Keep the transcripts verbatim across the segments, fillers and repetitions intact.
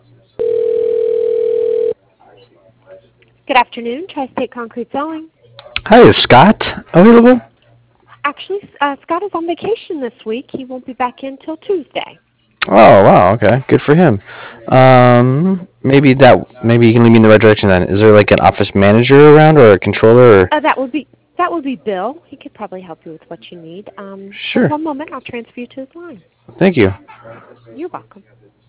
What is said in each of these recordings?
Good afternoon, Tri-State Concrete Selling. Hi, is Scott available? Actually, uh, Scott is on vacation this week. He won't be back in till Tuesday. Oh, wow, okay. Good for him. Um, maybe that, maybe you can lead me in the right direction then. Is there like an office manager around or a controller? Or? Uh, that would be that would be Bill. He could probably help you with what you need. Um, Sure. One moment, I'll transfer you to his line. Thank you. You're welcome.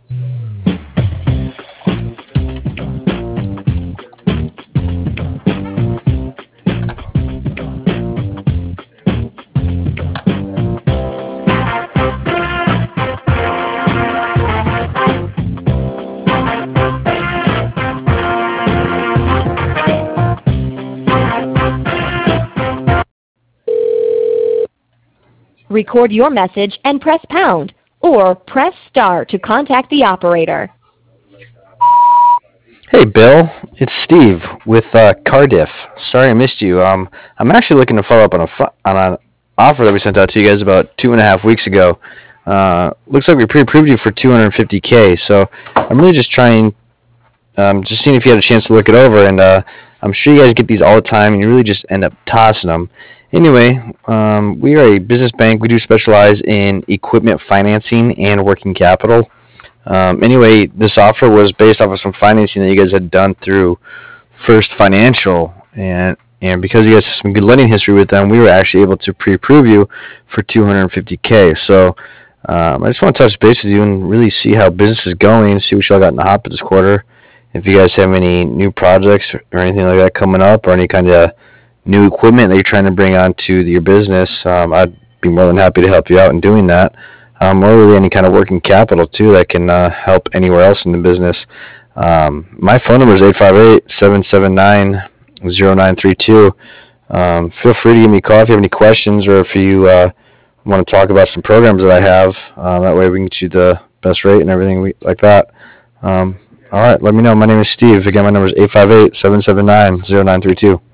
Record your message and press pound, or press star to contact the operator. Hey, Bill. It's Steve with uh, Cardiff. Sorry I missed you. Um, I'm actually looking to follow up on a fu- on an offer that we sent out to you guys about two and a half weeks ago. Uh, looks like we pre-approved you for two hundred fifty K. So I'm really just trying, um, just seeing if you had a chance to look it over. And uh, I'm sure you guys get these all the time, and you really just end up tossing them. Anyway, um, we are a business bank. We do specialize in equipment financing and working capital. Um, anyway, this offer was based off of some financing that you guys had done through First Financial, and and because you guys have some good lending history with them, we were actually able to pre-approve you for two hundred fifty K. So um, I just want to touch base with you and really see how business is going, see what y'all got in the hopper this quarter. If you guys have any new projects or anything like that coming up, or any kind of new equipment that you're trying to bring onto your business, um, I'd be more than happy to help you out in doing that. Um, or really any kind of working capital too that can uh, help anywhere else in the business. Um, my phone number is eight five eight, seven seven nine, zero nine three two. Um, feel free to give me a call if you have any questions, or if you uh, want to talk about some programs that I have. Uh, that way we can get you the best rate and everything we, like that. Um, all right, let me know. My name is Steve. Again, my number is eight five eight, seven seven nine, zero nine three two.